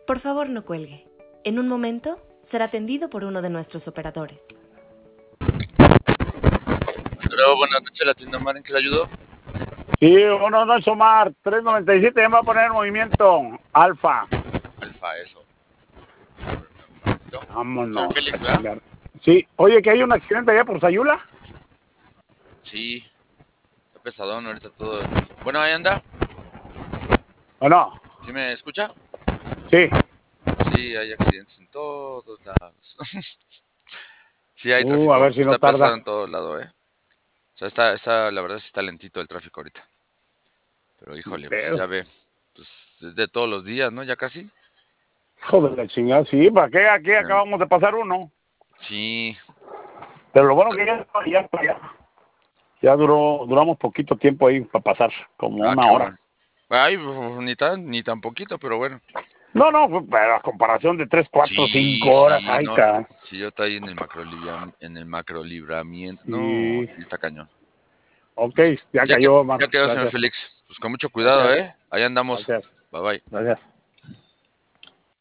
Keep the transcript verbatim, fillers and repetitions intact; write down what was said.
Por favor, no cuelgue. En un momento, será atendido por uno de nuestros operadores. Hola, buenas noches, la tienda Mar, ¿en qué le ayudo? Sí, buenas noches, Omar. tres noventa y siete, ya me va a poner en movimiento. Alfa. Alfa, eso. Vámonos. Soy Félix, a ¿verdad? chingar. Sí, oye, que hay un accidente allá por Sayula. Sí, está pesadón ahorita todo. Bueno, ahí anda. ¿O no? ¿Sí me escucha? Sí. Sí, hay accidentes en todos lados. Sí, hay Uh, a tráfico. ver si no Está pesado tarda. en todos lados, ¿eh? O sea, está, está, la verdad sí está lentito el tráfico ahorita. Pero híjole, pues Pero, ya ve. Pues es de todos los días, ¿no? Ya casi. joder, la chingada. Sí, ¿para qué? Aquí Sí. acabamos de pasar uno. Sí. Pero lo bueno que ya está ya, está ya. Ya duró, duramos poquito tiempo ahí para pasar, como Ah, una qué hora. bueno. Ay, pues, ni tan, ni tan poquito, pero bueno. No, no, pues, pero a comparación de tres, cuatro, Sí, cinco horas, sí, ay, no. cara. Sí, yo estoy ahí en el macro en el macro libramiento. No, Sí. sí está cañón. Ok, ya Ya que, cayó, Omar. ya quedó, señor Gracias. Félix. Pues con mucho cuidado, Gracias. ¿eh? Ahí andamos. Gracias. Bye bye. Gracias.